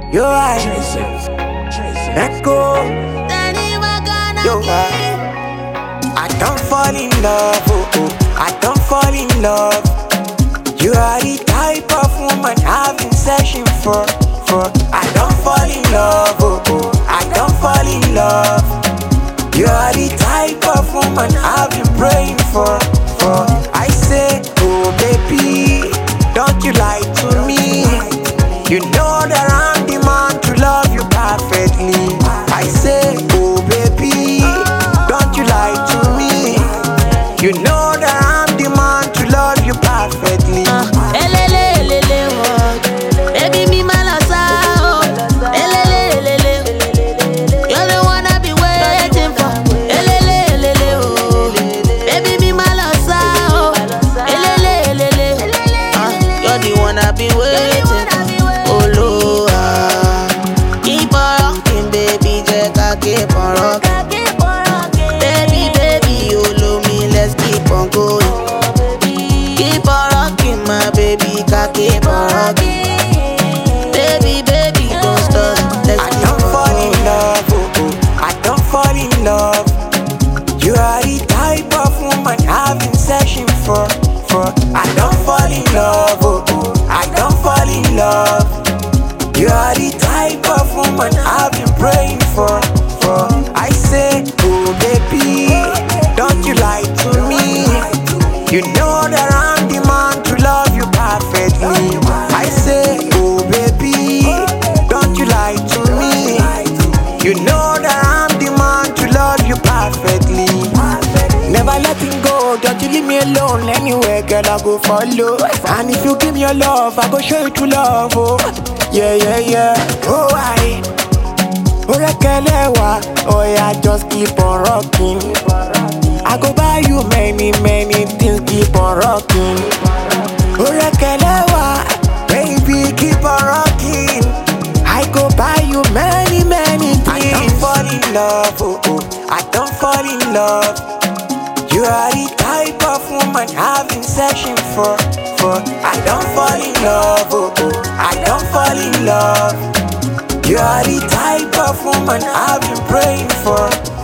Yo, I Echo. Yo, I don't fall in love. I don't fall in love. You are the type of woman I've been searching for. I don't fall in love. I don't fall in love. You are the type of woman I've been praying for. I say, oh baby, don't you lie to me. You know that I'm the man to love you perfectly. I say, oh baby, don't you lie to me. You know that I'm the man to love you perfectly. Baby, me malasa, oh. You're the one I've been waiting for. Oh. Baby, me malasa, oh. You're the one I've been waiting for. Oh Lord, keep on rocking, baby, Jeka, keep on rocking. Baby, you love me, let's keep on going. Keep on rocking, my baby, keep on rocking. Baby, don't stop. I don't fall in love, I don't fall in love. You are the type of woman I've been searching for. I don't fall in love, I don't fall in love. You are the type of woman I've been praying for. I say, oh baby, don't you lie to me. You know that I'm the man to love you perfectly. I say, oh baby, don't you lie to me. You know that I'm the man to love you perfectly. Never letting go, don't you leave me alone. Anywhere, girl, I go follow. And if you give me your love, I go show you true love. Oh, yeah. Oh, oh yeah, just keep on rocking. I go buy you many things, keep on rocking. Oh, baby, keep on rocking. I go buy you many things. I don't fall in love, I don't fall in love. You are the type of woman I've been searching for. I don't fall in love, I don't fall in love. You are the type of woman I've been praying for.